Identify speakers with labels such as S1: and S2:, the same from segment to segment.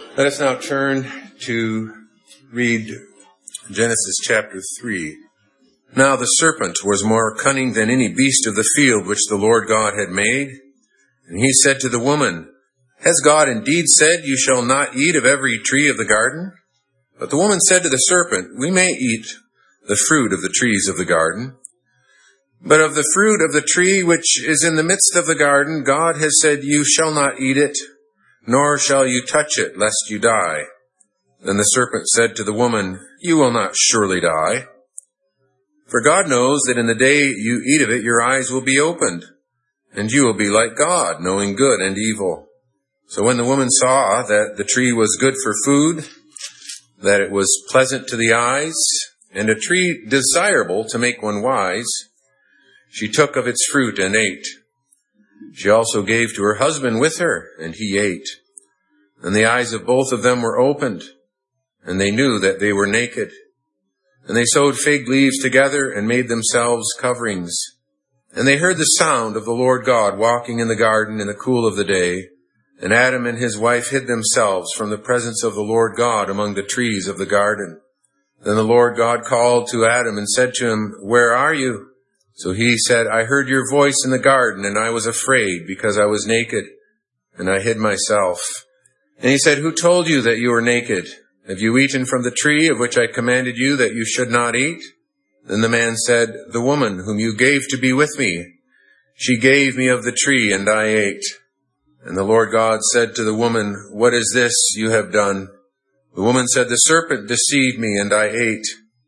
S1: Let us now turn to read Genesis chapter 3. Now the serpent was more cunning than any beast of the field which the Lord God had made. And he said to the woman, Has God indeed said, You shall not eat of every tree of the garden? But the woman said to the serpent, We may eat the fruit of the trees of the garden. But of the fruit of the tree which is in the midst of the garden, God has said, You shall not eat it, nor shall you touch it, lest you die. Then the serpent said to the woman, You will not surely die. For God knows that in the day you eat of it, your eyes will be opened, and you will be like God, knowing good and evil. So when the woman saw that the tree was good for food, that it was pleasant to the eyes, and a tree desirable to make one wise, she took of its fruit and ate. She also gave to her husband with her, and he ate. And the eyes of both of them were opened, and they knew that they were naked. And they sewed fig leaves together and made themselves coverings. And they heard the sound of the Lord God walking in the garden in the cool of the day. And Adam and his wife hid themselves from the presence of the Lord God among the trees of the garden. Then the Lord God called to Adam and said to him, Where are you? So he said, I heard your voice in the garden, and I was afraid because I was naked, and I hid myself. And he said, Who told you that you were naked? Have you eaten from the tree of which I commanded you that you should not eat? Then the man said, The woman whom you gave to be with me, she gave me of the tree, and I ate. And the Lord God said to the woman, What is this you have done? The woman said, The serpent deceived me, and I ate.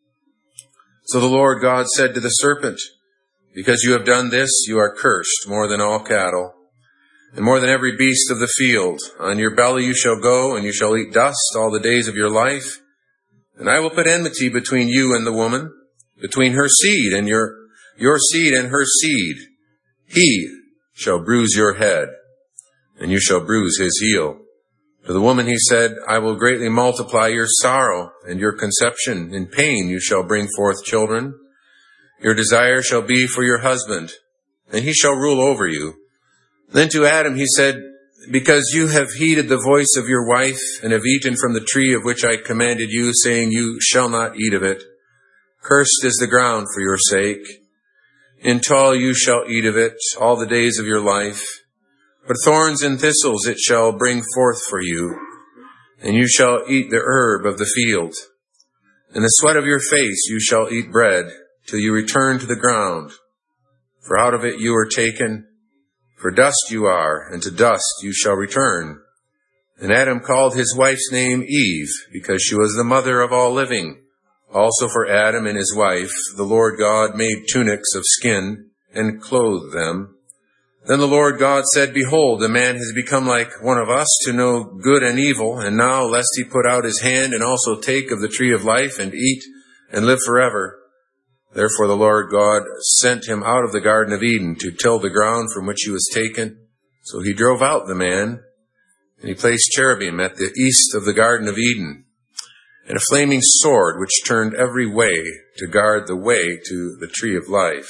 S1: So the Lord God said to the serpent, Because you have done this, you are cursed more than all cattle, and more than every beast of the field. On your belly you shall go, and you shall eat dust all the days of your life. And I will put enmity between you and the woman, between her seed and your seed and her seed. He shall bruise your head, and you shall bruise his heel. To the woman he said, I will greatly multiply your sorrow and your conception. In pain you shall bring forth children. Your desire shall be for your husband, and he shall rule over you. Then to Adam he said, Because you have heeded the voice of your wife, and have eaten from the tree of which I commanded you, saying, You shall not eat of it. Cursed is the ground for your sake. In toil you shall eat of it all the days of your life. But thorns and thistles it shall bring forth for you, and you shall eat the herb of the field. In the sweat of your face you shall eat bread, till you return to the ground. For out of it you are taken, for dust you are, and to dust you shall return. And Adam called his wife's name Eve, because she was the mother of all living. Also for Adam and his wife, the Lord God made tunics of skin, and clothed them. Then the Lord God said, Behold, the man has become like one of us to know good and evil, and now lest he put out his hand and also take of the tree of life and eat and live forever. Therefore the Lord God sent him out of the Garden of Eden to till the ground from which he was taken. So he drove out the man, and he placed cherubim at the east of the Garden of Eden, and a flaming sword which turned every way to guard the way to the tree of life.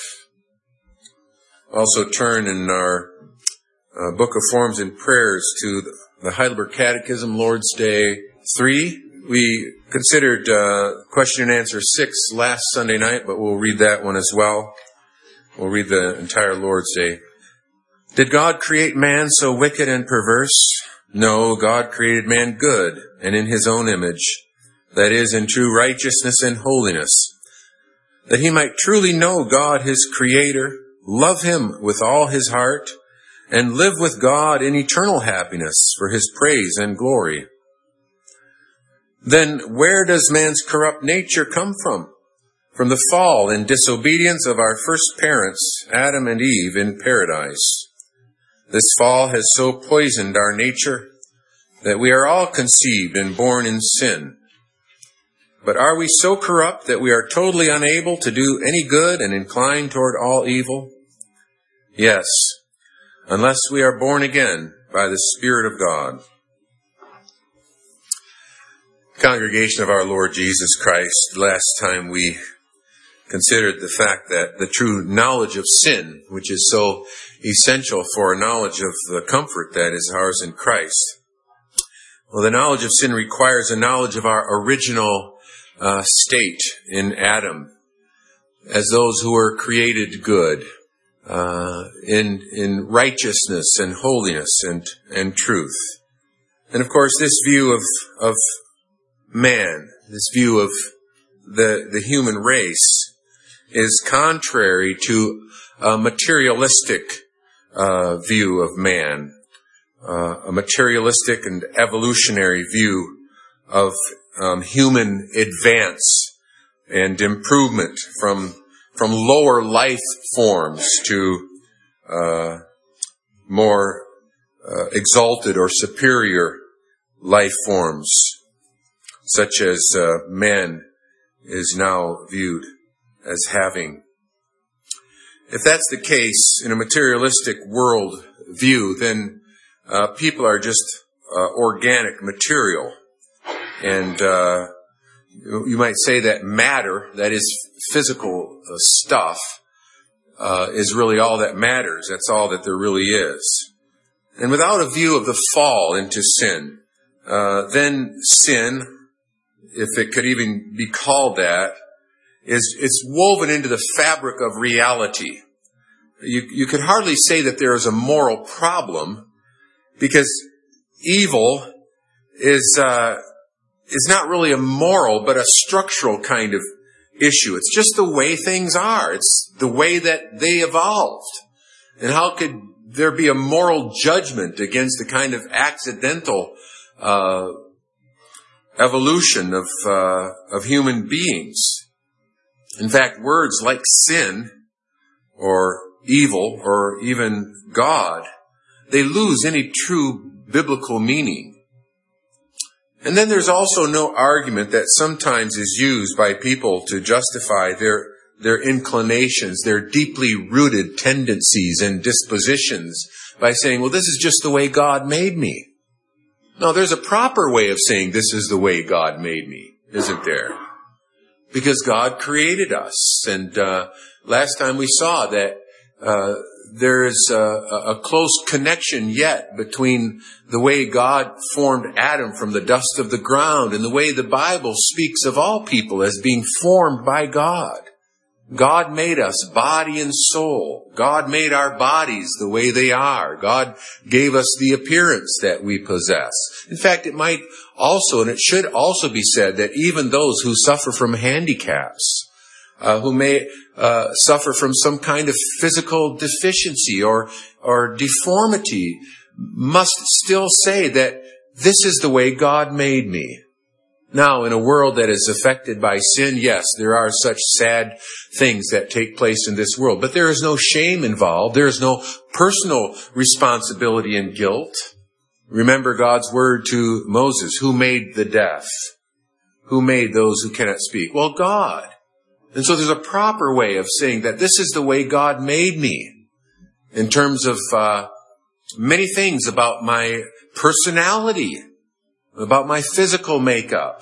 S1: Also turn in our Book of Forms and Prayers to the Heidelberg Catechism, Lord's Day 3. We considered question and answer 6 last Sunday night, but we'll read that one as well. We'll read the entire Lord's Day. Did God create man so wicked and perverse? No, God created man good and in his own image, that is, in true righteousness and holiness, that he might truly know God his Creator, love him with all his heart, and live with God in eternal happiness for his praise and glory. Then where does man's corrupt nature come from? From the fall and disobedience of our first parents, Adam and Eve, in paradise. This fall has so poisoned our nature that we are all conceived and born in sin. But are we so corrupt that we are totally unable to do any good and inclined toward all evil? Yes, unless we are born again by the Spirit of God. Congregation of our Lord Jesus Christ, last time we considered the fact that the true knowledge of sin, which is so essential for a knowledge of the comfort that is ours in Christ, Well, the knowledge of sin requires a knowledge of our original state in Adam as those who were created good, in righteousness and holiness and truth. And of course, this view of man, this view of the human race, is contrary to a materialistic view of man, a materialistic and evolutionary view of human advance and improvement from lower life forms to more exalted or superior life forms, such as man is now viewed as having. If that's the case in a materialistic world view, then people are just organic material. And you might say that matter, that is physical stuff, is really all that matters. That's all that there really is. And without a view of the fall into sin, then sin, if it could even be called that, it's woven into the fabric of reality. You could hardly say that there is a moral problem, because evil is not really a moral, but a structural kind of issue. It's just the way things are. It's the way that they evolved. And how could there be a moral judgment against the kind of accidental evolution of human beings? In fact, words like sin or evil or even God, they lose any true biblical meaning. And then there's also no argument that sometimes is used by people to justify their inclinations, their deeply rooted tendencies and dispositions by saying, well, this is just the way God made me. No, there's a proper way of saying this is the way God made me, isn't there? Because God created us. And last time we saw that there is a close connection yet between the way God formed Adam from the dust of the ground and the way the Bible speaks of all people as being formed by God. God made us body and soul. God made our bodies the way they are. God gave us the appearance that we possess. In fact, it might also, and it should also be said, that even those who suffer from handicaps, who may suffer from some kind of physical deficiency or deformity, must still say that this is the way God made me. Now, in a world that is affected by sin, yes, there are such sad things that take place in this world, but there is no shame involved. There is no personal responsibility and guilt. Remember God's word to Moses, who made the deaf? Who made those who cannot speak? Well, God. And so there's a proper way of saying that this is the way God made me in terms of many things about my personality, about my physical makeup.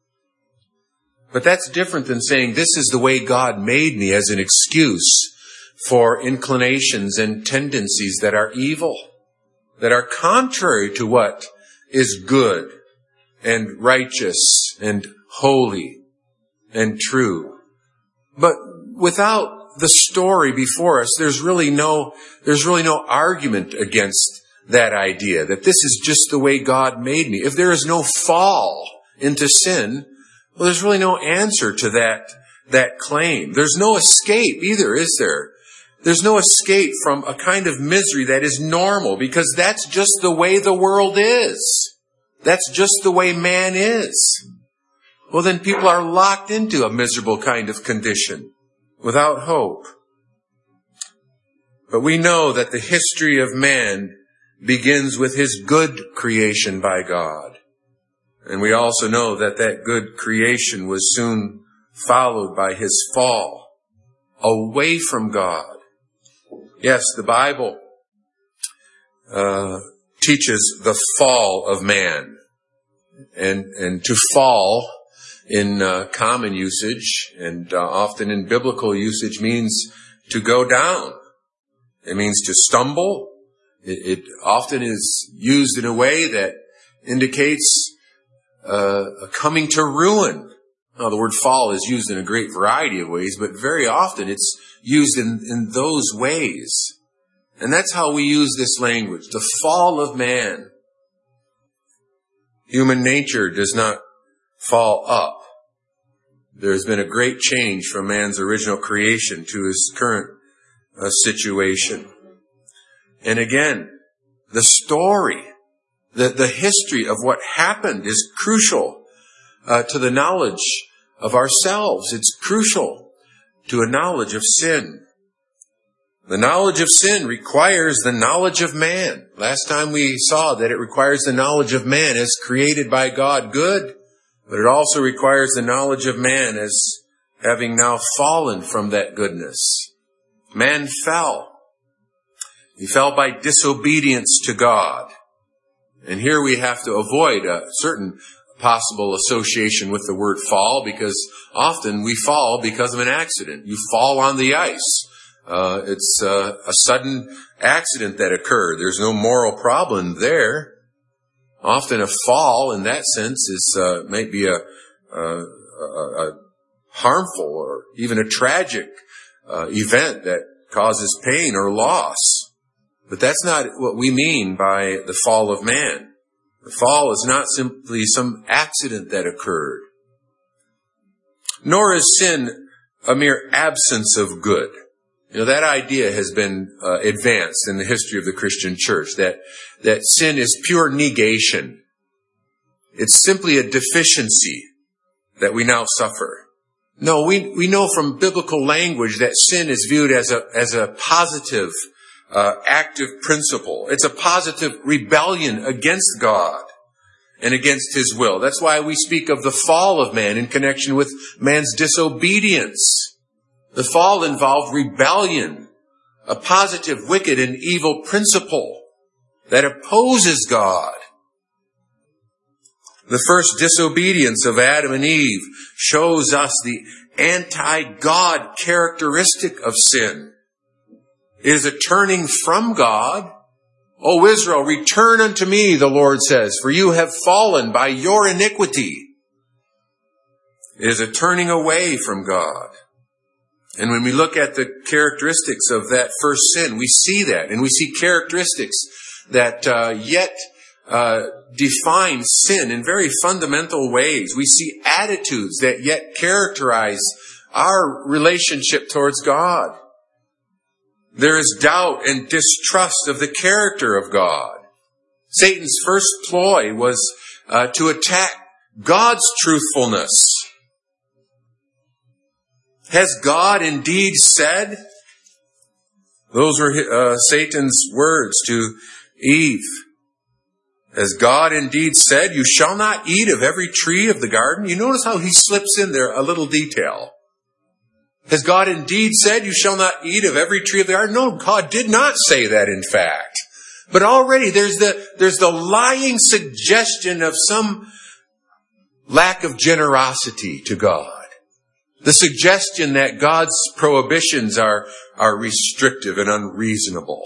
S1: But that's different than saying this is the way God made me as an excuse for inclinations and tendencies that are evil, that are contrary to what is good and righteous and holy and true. But without the story before us, there's really no argument against that idea, that this is just the way God made me. If there is no fall into sin, well, there's really no answer to that claim. There's no escape either, is there? There's no escape from a kind of misery that is normal, because that's just the way the world is. That's just the way man is. Well, then people are locked into a miserable kind of condition without hope. But we know that the history of man begins with his good creation by God. And we also know that that good creation was soon followed by his fall away from God. Yes, the Bible teaches the fall of man. And to fall in common usage and often in biblical usage means to go down. It means to stumble. It often is used in a way that indicates a coming to ruin. Now, the word fall is used in a great variety of ways, but very often it's used in those ways. And that's how we use this language, the fall of man. Human nature does not fall up. There's been a great change from man's original creation to his current situation. And again, the story, the history of what happened is crucial to the knowledge of ourselves. It's crucial to a knowledge of sin. The knowledge of sin requires the knowledge of man. Last time we saw that it requires the knowledge of man as created by God good, but it also requires the knowledge of man as having now fallen from that goodness. Man fell. He fell by disobedience to God. And here we have to avoid a certain possible association with the word fall, because often we fall because of an accident. You fall on the ice. It's a sudden accident that occurred. There's no moral problem there. Often a fall in that sense is might be a harmful or even a tragic event that causes pain or loss. But that's not what we mean by the fall of man. The fall is not simply some accident that occurred. Nor is sin a mere absence of good. You know, that idea has been advanced in the history of the Christian church, that sin is pure negation. It's simply a deficiency that we now suffer. No, we know from biblical language that sin is viewed as a positive, active principle. It's a positive rebellion against God and against His will. That's why we speak of the fall of man in connection with man's disobedience. The fall involved rebellion, a positive, wicked, and evil principle that opposes God. The first disobedience of Adam and Eve shows us the anti-God characteristic of sin. It is a turning from God. O Israel, return unto me, the Lord says, for you have fallen by your iniquity. It is a turning away from God. And when we look at the characteristics of that first sin, we see that. And we see characteristics that yet define sin in very fundamental ways. We see attitudes that yet characterize our relationship towards God. There is doubt and distrust of the character of God. Satan's first ploy was to attack God's truthfulness. Has God indeed said? Those were Satan's words to Eve. Has God indeed said, you shall not eat of every tree of the garden? You notice how he slips in there a little detail. Has God indeed said, you shall not eat of every tree of the garden? No, God did not say that, in fact. But already there's the lying suggestion of some lack of generosity to God. The suggestion that God's prohibitions are restrictive and unreasonable.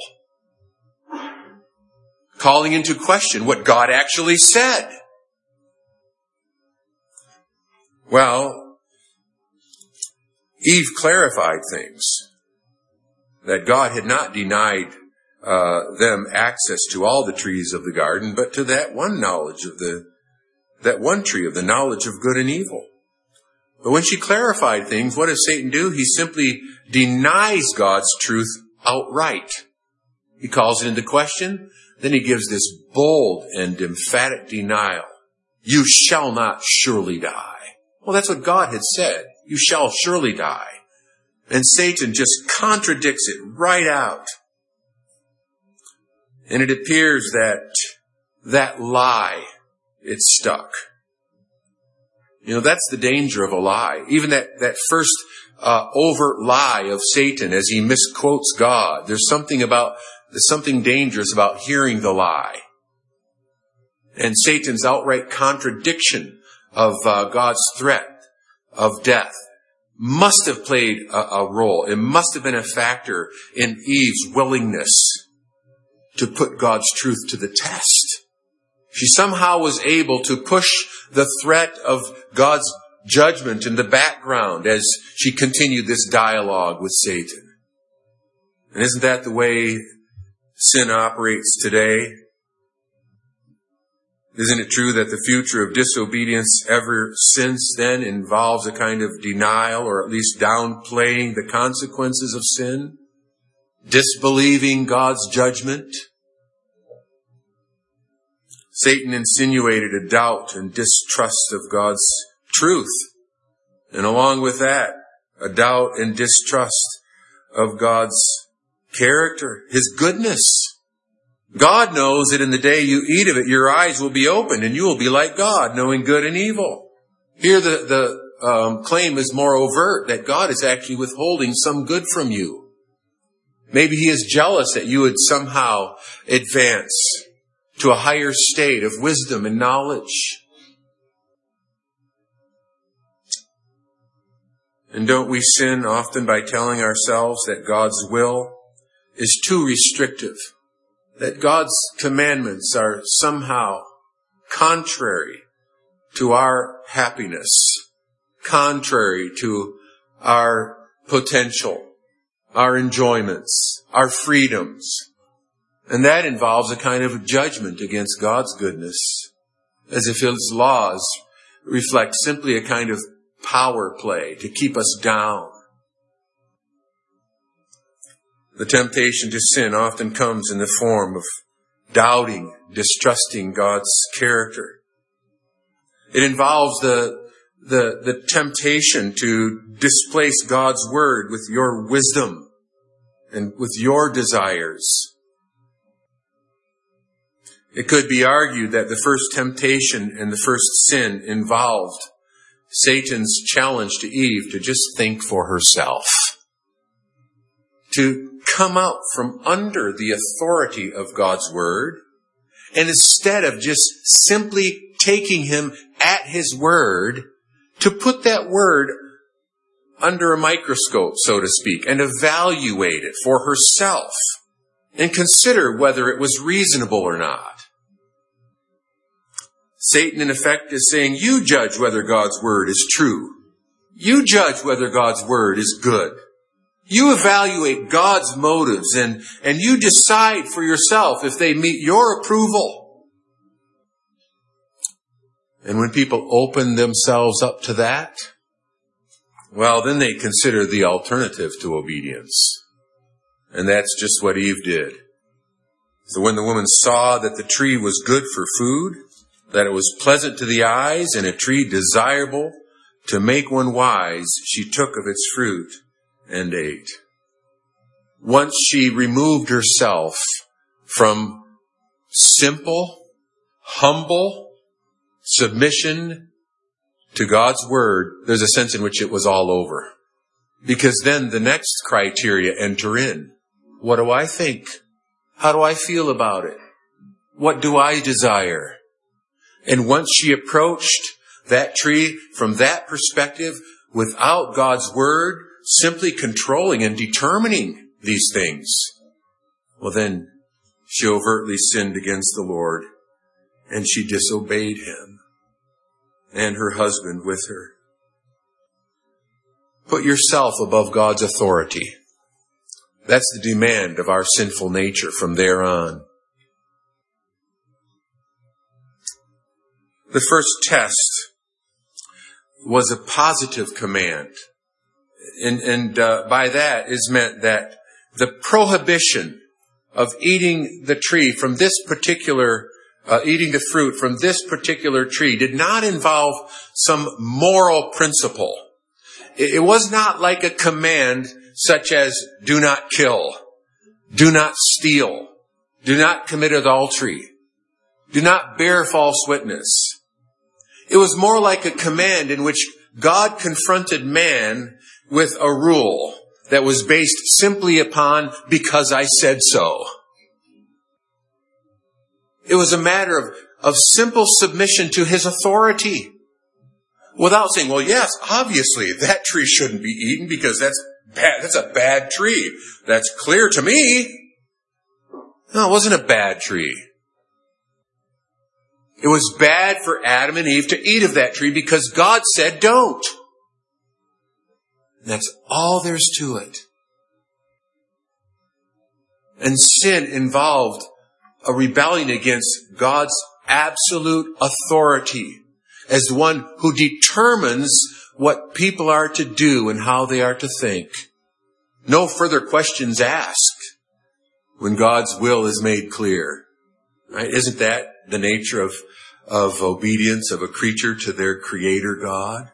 S1: Calling into question what God actually said. Well, Eve clarified things. That God had not denied them access to all the trees of the garden, but to that one knowledge of that one tree of the knowledge of good and evil. But when she clarified things, what does Satan do? He simply denies God's truth outright. He calls it into question. Then he gives this bold and emphatic denial. You shall not surely die. Well, that's what God had said. You shall surely die. And Satan just contradicts it right out. And it appears that lie, it stuck. You know, that's the danger of a lie. Even that first overt lie of Satan as he misquotes God. There's something dangerous about hearing the lie. And Satan's outright contradiction of God's threat of death must have played a role. It must have been a factor in Eve's willingness to put God's truth to the test. She somehow was able to push the threat of God's judgment in the background as she continued this dialogue with Satan. And isn't that the way sin operates today? Isn't it true that the future of disobedience ever since then involves a kind of denial or at least downplaying the consequences of sin? Disbelieving God's judgment? Satan insinuated a doubt and distrust of God's truth. And along with that, a doubt and distrust of God's character, His goodness. God knows that in the day you eat of it, your eyes will be opened and you will be like God, knowing good and evil. Here the claim is more overt, that God is actually withholding some good from you. Maybe He is jealous that you would somehow advance to a higher state of wisdom and knowledge. And don't we sin often by telling ourselves that God's will is too restrictive, that God's commandments are somehow contrary to our happiness, contrary to our potential, our enjoyments, our freedoms? And that involves a kind of judgment against God's goodness, as if His laws reflect simply a kind of power play to keep us down. The temptation to sin often comes in the form of doubting, distrusting God's character. It involves the temptation to displace God's word with your wisdom and with your desires. It could be argued that the first temptation and the first sin involved Satan's challenge to Eve to just think for herself, to come out from under the authority of God's word, and instead of just simply taking Him at His word, to put that word under a microscope, so to speak, and evaluate it for herself, and consider whether it was reasonable or not. Satan, in effect, is saying, you judge whether God's word is true. You judge whether God's word is good. You evaluate God's motives and you decide for yourself if they meet your approval. And when people open themselves up to that, well, then they consider the alternative to obedience. And that's just what Eve did. So when the woman saw that the tree was good for food, that it was pleasant to the eyes and a tree desirable to make one wise, she took of its fruit and ate. Once she removed herself from simple, humble submission to God's word, there's a sense in which it was all over. Because then the next criteria enter in. What do I think? How do I feel about it? What do I desire? And once she approached that tree from that perspective, without God's word, simply controlling and determining these things, well then, she overtly sinned against the Lord, and she disobeyed Him, and her husband with her. Put yourself above God's authority. That's the demand of our sinful nature from there on. The first test was a positive command. And by that is meant that the prohibition of eating the tree from this particular, eating the fruit from this particular tree did not involve some moral principle. It was not like a command such as do not kill, do not steal, do not commit adultery, do not bear false witness. It was more like a command in which God confronted man with a rule that was based simply upon because I said so. It was a matter of simple submission to His authority without saying, well, yes, obviously that tree shouldn't be eaten because that's bad. That's a bad tree. That's clear to me. No, it wasn't a bad tree. It was bad for Adam and Eve to eat of that tree because God said don't. And that's all there's to it. And sin involved a rebellion against God's absolute authority as the one who determines what people are to do and how they are to think. No further questions asked when God's will is made clear. Right? Isn't that the nature of obedience of a creature to their Creator God?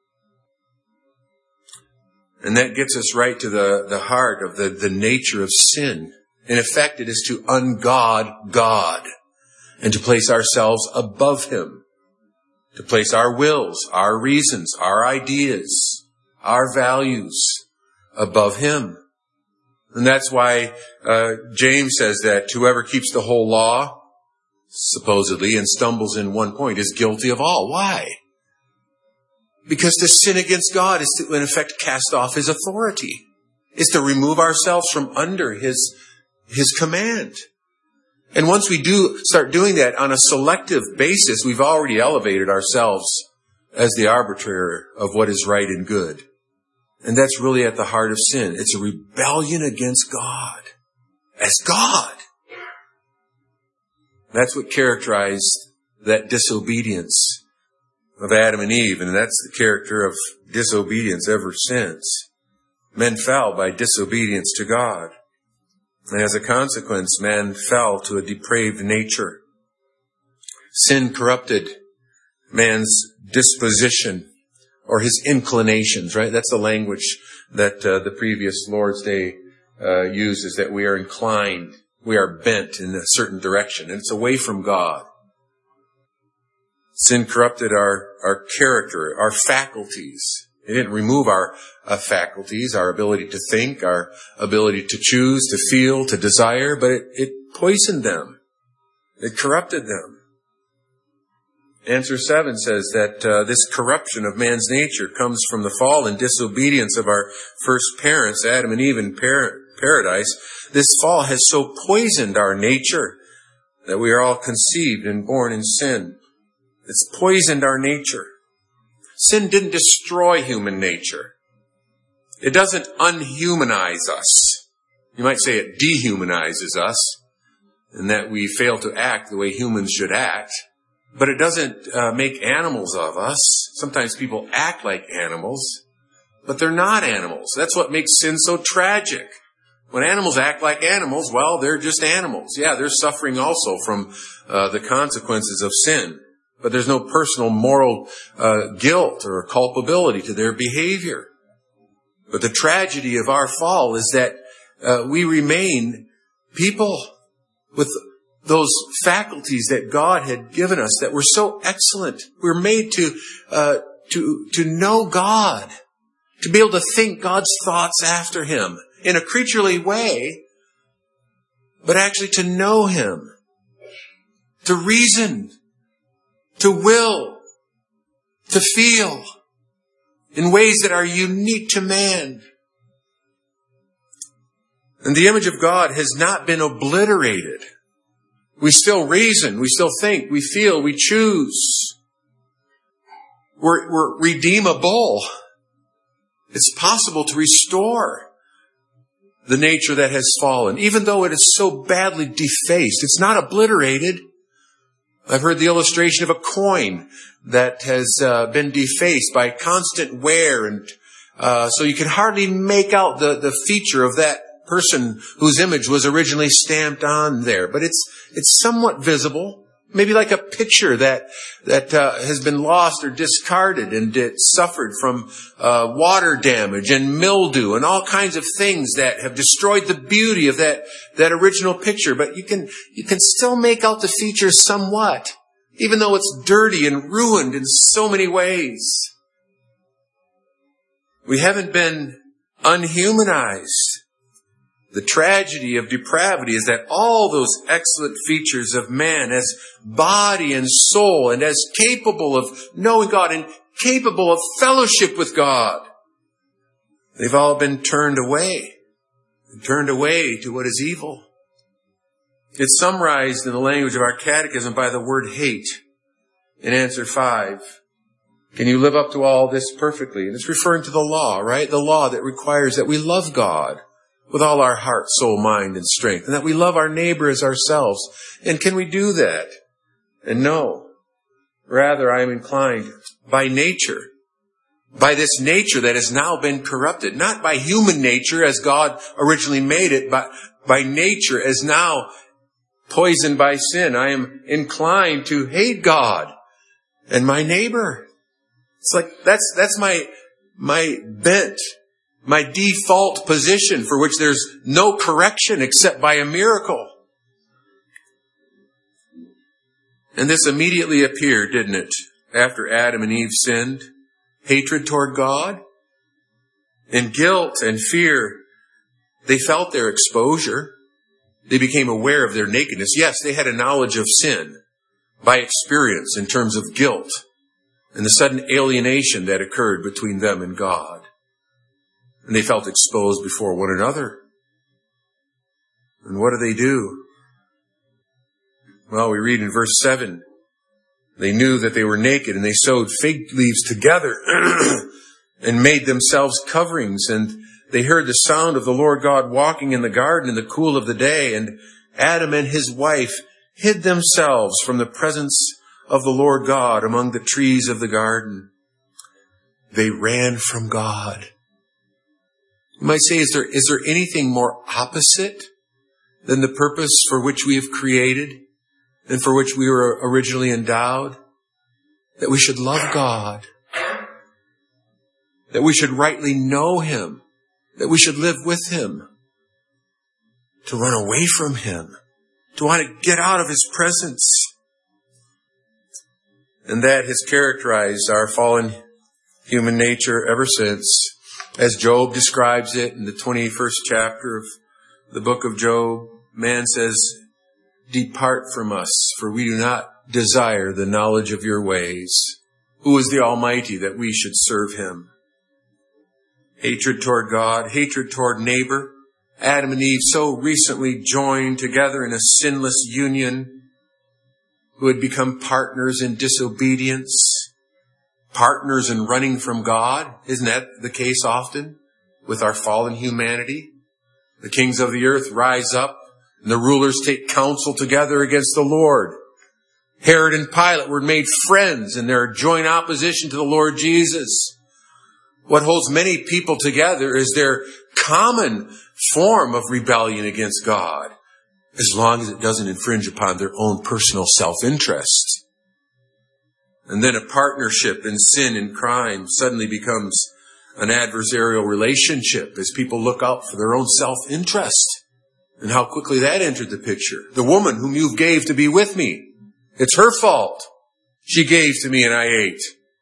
S1: And that gets us right to the heart of the nature of sin. In effect, it is to ungod God and to place ourselves above Him, to place our wills, our reasons, our ideas, our values above Him. And that's why James says that whoever keeps the whole law, supposedly, and stumbles in one point is guilty of all. Why? Because to sin against God is to, in effect, cast off His authority. Is to remove ourselves from under His command. And once we start doing that on a selective basis, we've already elevated ourselves as the arbiter of what is right and good. And that's really at the heart of sin. It's a rebellion against God. As God. That's what characterized that disobedience of Adam and Eve. And that's the character of disobedience ever since. Men fell by disobedience to God. And as a consequence, man fell to a depraved nature. Sin corrupted man's disposition or his inclinations, right? That's the language that the previous Lord's Day uses, that we are inclined, we are bent in a certain direction, and it's away from God. Sin corrupted our character, our faculties. It didn't remove our faculties, our ability to think, our ability to choose, to feel, to desire, but it poisoned them. It corrupted them. Answer 7 says that this corruption of man's nature comes from the fall and disobedience of our first parents, Adam and Eve in paradise. This fall has so poisoned our nature that we are all conceived and born in sin. It's poisoned our nature. Sin didn't destroy human nature. It doesn't unhumanize us. You might say it dehumanizes us, in that we fail to act the way humans should act. But it doesn't make animals of us. Sometimes people act like animals, but they're not animals. That's what makes sin so tragic. When animals act like animals, well, they're just animals. Yeah, they're suffering also from the consequences of sin. But there's no personal moral guilt or culpability to their behavior. But the tragedy of our fall is that we remain people with those faculties that God had given us that were so excellent. We're made to know God, to be able to think God's thoughts after Him in a creaturely way, but actually to know Him, to reason, to will, to feel in ways that are unique to man. And the image of God has not been obliterated. We still reason, we still think, we feel, we choose. We're redeemable. It's possible to restore the nature that has fallen, even though it is so badly defaced. It's not obliterated. I've heard the illustration of a coin that has been defaced by constant wear, and so you can hardly make out the feature of that person whose image was originally stamped on there. But it's somewhat visible, maybe like a picture that has been lost or discarded, and it suffered from water damage and mildew and all kinds of things that have destroyed the beauty of that original picture. But you can still make out the features somewhat, even though it's dirty and ruined in so many ways. We haven't been unhumanized. The tragedy of depravity is that all those excellent features of man as body and soul and as capable of knowing God and capable of fellowship with God, they've all been turned away to what is evil. It's summarized in the language of our catechism by the word hate. in answer 5. Can you live up to all this perfectly? And it's referring to the law, right? The law that requires that we love God with all our heart, soul, mind, and strength, and that we love our neighbor as ourselves. And can we do that? And no. Rather, I am inclined by nature, by this nature that has now been corrupted, not by human nature as God originally made it, but by nature as now poisoned by sin. I am inclined to hate God and my neighbor. It's like, that's my bent, my default position for which there's no correction except by a miracle. And this immediately appeared, didn't it? After Adam and Eve sinned, hatred toward God and guilt and fear. They felt their exposure. They became aware of their nakedness. Yes, they had a knowledge of sin by experience in terms of guilt and the sudden alienation that occurred between them and God. And they felt exposed before one another. And what do? Well, we read in verse 7, they knew that they were naked and they sewed fig leaves together and made themselves coverings. And they heard the sound of the Lord God walking in the garden in the cool of the day. And Adam and his wife hid themselves from the presence of the Lord God among the trees of the garden. They ran from God. You might say, is there anything more opposite than the purpose for which we have created and for which we were originally endowed? That we should love God. That we should rightly know Him. That we should live with Him. To run away from Him. To want to get out of His presence. And that has characterized our fallen human nature ever since. As Job describes it in the 21st chapter of the book of Job, man says, "Depart from us, for we do not desire the knowledge of your ways." Who is the Almighty that we should serve Him? Hatred toward God, hatred toward neighbor. Adam and Eve so recently joined together in a sinless union, who had become partners in disobedience, partners in running from God. Isn't that the case often with our fallen humanity? The kings of the earth rise up and the rulers take counsel together against the Lord. Herod and Pilate were made friends in their joint opposition to the Lord Jesus. What holds many people together is their common form of rebellion against God, as long as it doesn't infringe upon their own personal self-interest. And then a partnership in sin and crime suddenly becomes an adversarial relationship as people look out for their own self-interest. And how quickly that entered the picture. The woman whom you gave to be with me, it's her fault. She gave to me and I ate.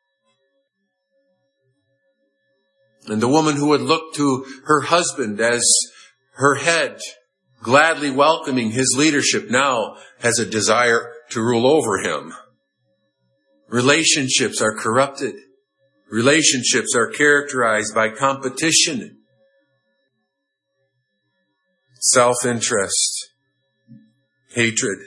S1: And the woman who would look to her husband as her head, gladly welcoming his leadership, now has a desire to rule over him. Relationships are corrupted. Relationships are characterized by competition, self-interest, hatred.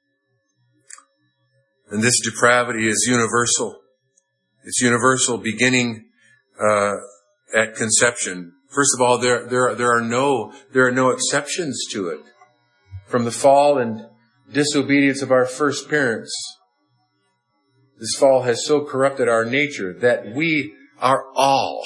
S1: And this depravity is universal. It's universal beginning at conception. First of all, there are no exceptions to it. From the fall and disobedience of our first parents, this fall has so corrupted our nature that we are all,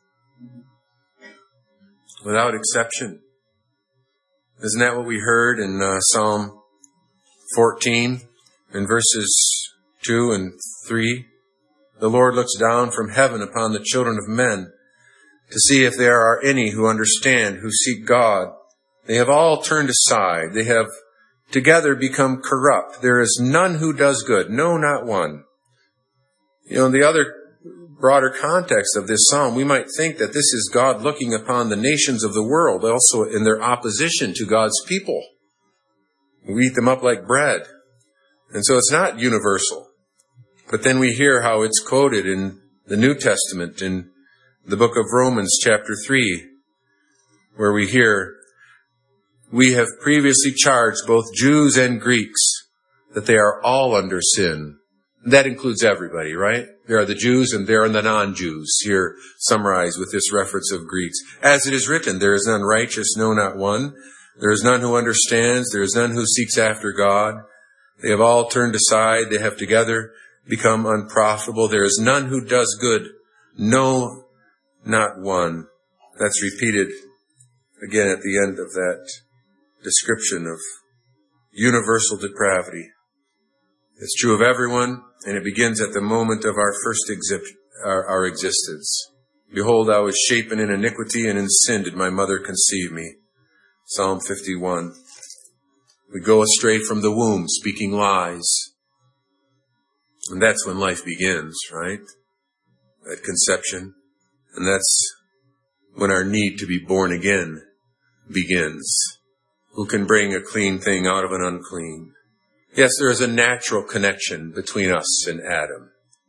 S1: without exception. Isn't that what we heard in Psalm 14 in verses 2 and 3? The Lord looks down from heaven upon the children of men to see if there are any who understand, who seek God. They have all turned aside. They have together become corrupt. There is none who does good. No, not one. You know, in the other broader context of this psalm, we might think that this is God looking upon the nations of the world, also in their opposition to God's people. We eat them up like bread. And so it's not universal. But then we hear how it's quoted in the New Testament, in the book of Romans chapter 3, where we hear, "We have previously charged both Jews and Greeks that they are all under sin. That includes everybody, right? There are the Jews and there are the non-Jews, here summarized with this reference of Greeks. As it is written, there is none righteous, no, not one. There is none who understands. There is none who seeks after God. They have all turned aside. They have together become unprofitable. There is none who does good, no, not one. That's repeated again at the end of that description of universal depravity. It's true of everyone, and it begins at the moment of our first our existence. Behold, I was shapen in iniquity, and in sin did my mother conceive me. Psalm 51. We go astray from the womb, speaking lies. And that's when life begins, right? At conception. And that's when our need to be born again begins. Who can bring a clean thing out of an unclean? Yes, there is a natural connection between us and Adam.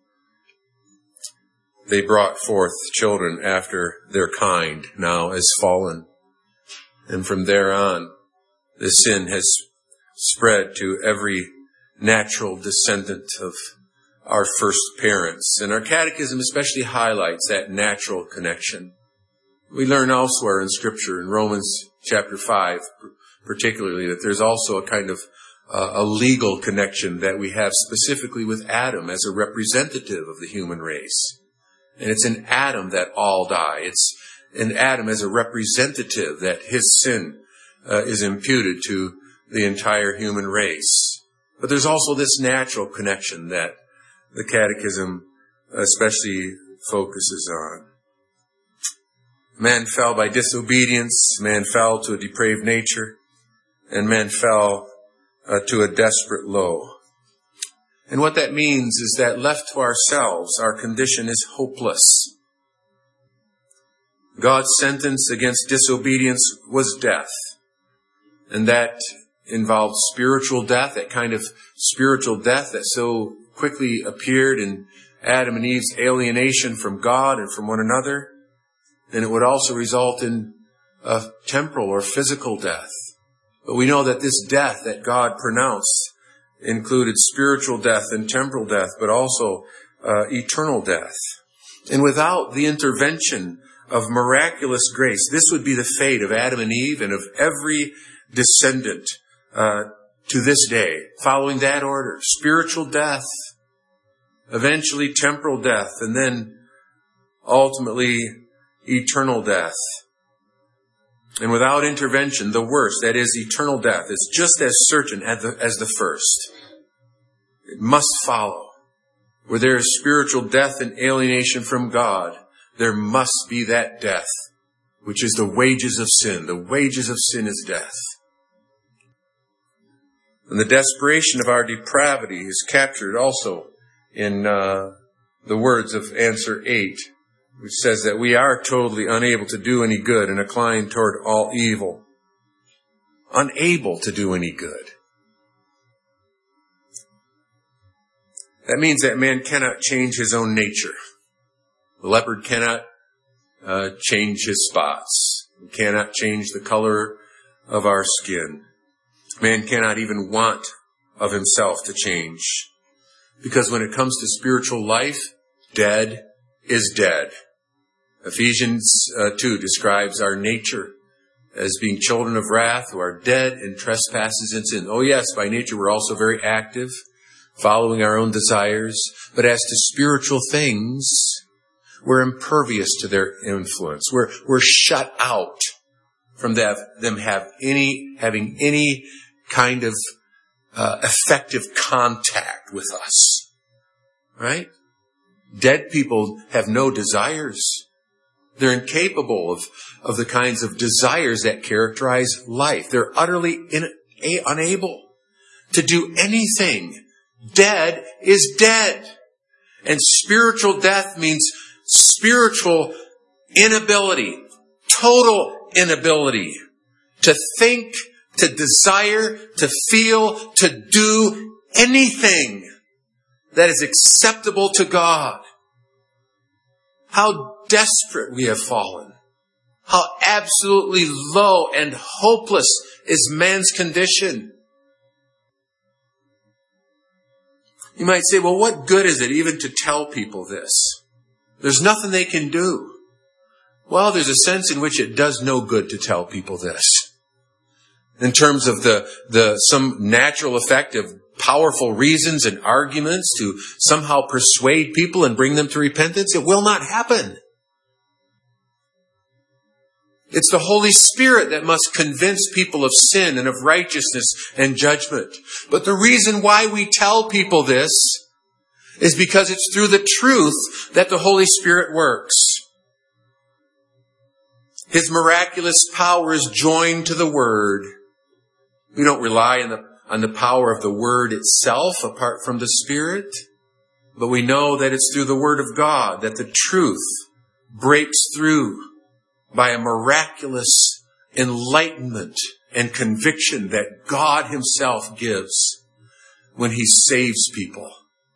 S1: They brought forth children after their kind, now as fallen. And from there on, the sin has spread to every natural descendant of our first parents. And our catechism especially highlights that natural connection. We learn elsewhere in Scripture, in Romans chapter 5 particularly, that there's also a kind of a legal connection that we have specifically with Adam as a representative of the human race. And it's in Adam that all die. It's in Adam as a representative that his sin is imputed to the entire human race. But there's also this natural connection that the Catechism especially focuses on. Man fell by disobedience, man fell to a depraved nature, and man fell to a desperate low. And what that means is that left to ourselves, our condition is hopeless. God's sentence against disobedience was death. And that involved spiritual death, that kind of spiritual death that so quickly appeared in Adam and Eve's alienation from God and from one another. And it would also result in a temporal or physical death. But we know that this death that God pronounced included spiritual death and temporal death, but also eternal death. And without the intervention of miraculous grace, this would be the fate of Adam and Eve and of every descendant to this day, following that order. Spiritual death, eventually temporal death, and then ultimately eternal death. And without intervention, the worst, that is eternal death, is just as certain as the first. It must follow. Where there is spiritual death and alienation from God, there must be that death, which is the wages of sin. The wages of sin is death. And the desperation of our depravity is captured also in the words of answer 8, which says that we are totally unable to do any good and inclined toward all evil. Unable to do any good. That means that man cannot change his own nature. The leopard cannot change his spots. He cannot change the color of our skin. Man cannot even want of himself to change. Because when it comes to spiritual life, dead is dead. Ephesians 2 describes our nature as being children of wrath who are dead in trespasses and sin. Oh yes, by nature we're also very active, following our own desires. But as to spiritual things, we're impervious to their influence. We're shut out from them having any kind of effective contact with us. Right? Dead people have no desires. They're incapable of the kinds of desires that characterize life. They're utterly unable to do anything. Dead is dead. And spiritual death means spiritual inability, total inability to think, to desire, to feel, to do anything that is acceptable to God. How desperate we have fallen. How absolutely low and hopeless is man's condition. You might say, well, what good is it even to tell people this? There's nothing they can do. Well, there's a sense in which it does no good to tell people this. In terms of some natural effect of powerful reasons and arguments to somehow persuade people and bring them to repentance, it will not happen. It's the Holy Spirit that must convince people of sin and of righteousness and judgment. But the reason why we tell people this is because it's through the truth that the Holy Spirit works. His miraculous power is joined to the Word. We don't rely on the power of the Word itself apart from the Spirit, but we know that it's through the Word of God that the truth breaks through by a miraculous enlightenment and conviction that God Himself gives when He saves people.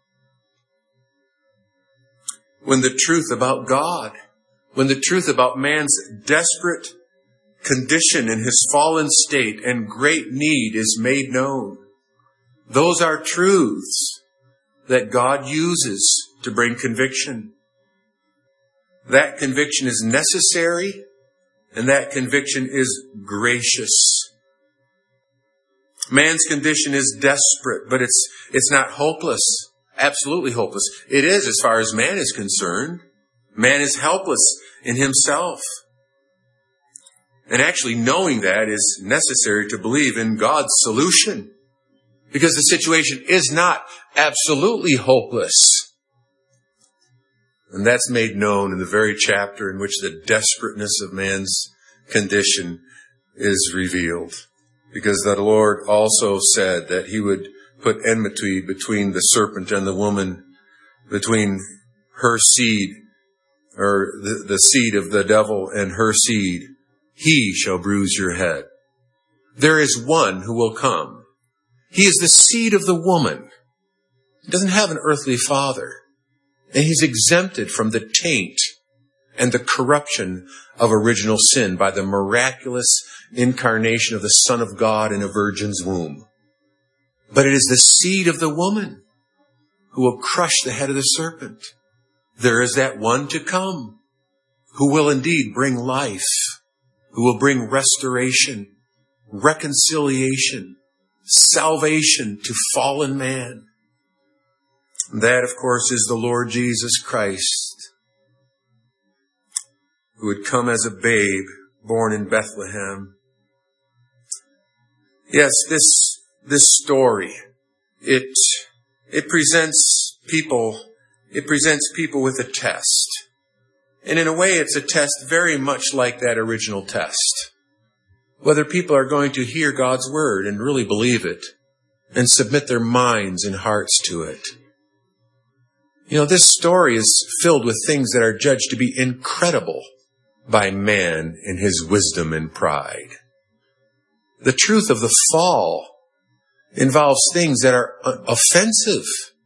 S1: When the truth about God, when the truth about man's desperate condition in his fallen state and great need is made known, those are truths that God uses to bring conviction. That conviction is necessary, and that conviction is gracious. Man's condition is desperate, but it's not hopeless. Absolutely hopeless. It is as far as man is concerned. Man is helpless in himself. And actually knowing that is necessary to believe in God's solution, because the situation is not absolutely hopeless. And that's made known in the very chapter in which the desperateness of man's condition is revealed. Because the Lord also said that He would put enmity between the serpent and the woman, between her seed, or the seed of the devil and her seed. He shall bruise your head. There is one who will come. He is the seed of the woman. He doesn't have an earthly father. And he's exempted from the taint and the corruption of original sin by the miraculous incarnation of the Son of God in a virgin's womb. But it is the seed of the woman who will crush the head of the serpent. There is that one to come who will indeed bring life, who will bring restoration, reconciliation, salvation to fallen man. That, of course, is the Lord Jesus Christ, who would come as a babe born in Bethlehem. Yes, this story, it presents people with a test. And in a way, it's a test very much like that original test. Whether people are going to hear God's word and really believe it and submit their minds and hearts to it. You know, this story is filled with things that are judged to be incredible by man in his wisdom and pride. The truth of the fall involves things that are offensive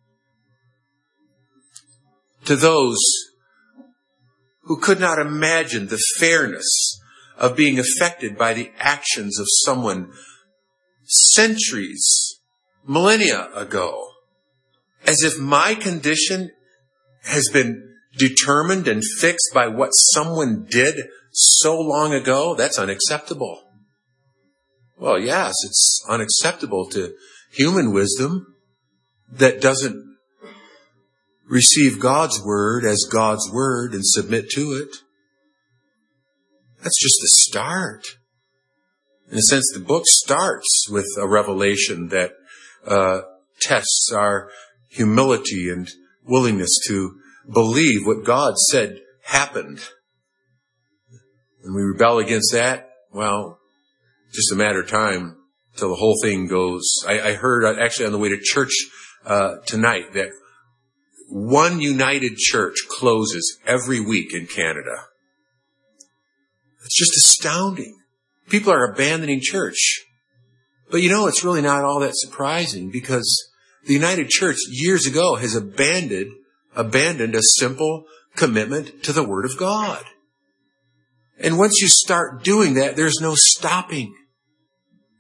S1: to those who could not imagine the fairness of being affected by the actions of someone centuries, millennia ago. As if my condition has been determined and fixed by what someone did so long ago. That's unacceptable. Well, yes, it's unacceptable to human wisdom that doesn't receive God's word as God's word and submit to it. That's just the start. In a sense, the book starts with a revelation that tests our humility and willingness to believe what God said happened. And we rebel against that, well, just a matter of time till the whole thing goes. I heard actually on the way to church tonight that one united church closes every week in Canada. It's just astounding. People are abandoning church. But you know, it's really not all that surprising, because the United Church years ago has abandoned a simple commitment to the Word of God. And once you start doing that, there's no stopping.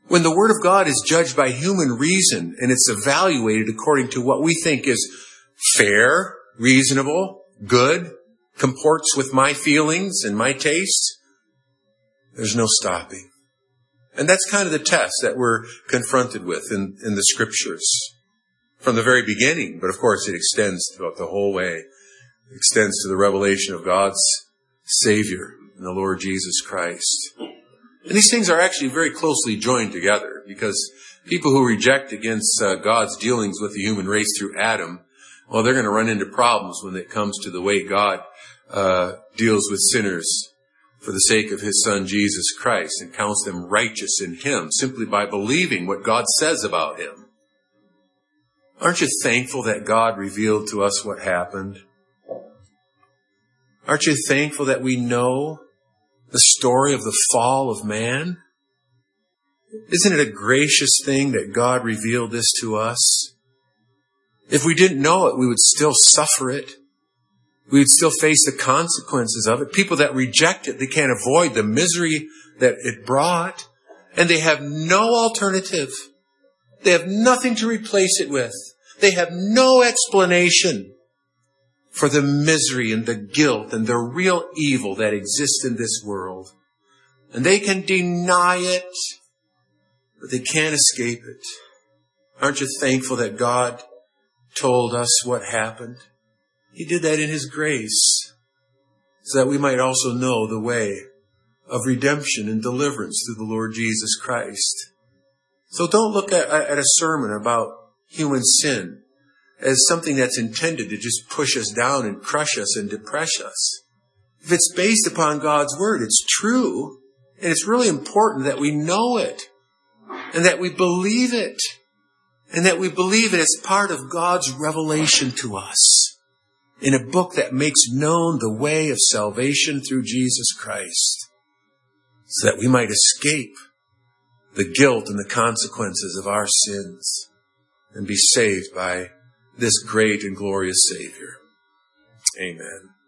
S1: When the Word of God is judged by human reason and it's evaluated according to what we think is fair, reasonable, good, comports with my feelings and my taste, there's no stopping. And that's kind of the test that we're confronted with in the Scriptures from the very beginning. But of course it extends throughout the whole way. It extends to the revelation of God's Savior and the Lord Jesus Christ. And these things are actually very closely joined together, because people who reject against God's dealings with the human race through Adam, well, they're going to run into problems when it comes to the way God deals with sinners for the sake of His Son, Jesus Christ, and counts them righteous in Him simply by believing what God says about Him. Aren't you thankful that God revealed to us what happened? Aren't you thankful that we know the story of the fall of man? Isn't it a gracious thing that God revealed this to us? If we didn't know it, we would still suffer it. We would still face the consequences of it. People that reject it, they can't avoid the misery that it brought. And they have no alternative. They have nothing to replace it with. They have no explanation for the misery and the guilt and the real evil that exists in this world. And they can deny it, but they can't escape it. Aren't you thankful that God told us what happened? He did that in His grace, so that we might also know the way of redemption and deliverance through the Lord Jesus Christ. So don't look at a sermon about human sin as something that's intended to just push us down and crush us and depress us. If it's based upon God's Word, it's true, and it's really important that we know it, and that we believe it, and that we believe it as part of God's revelation to us in a book that makes known the way of salvation through Jesus Christ, so that we might escape the guilt and the consequences of our sins and be saved by this great and glorious Savior. Amen.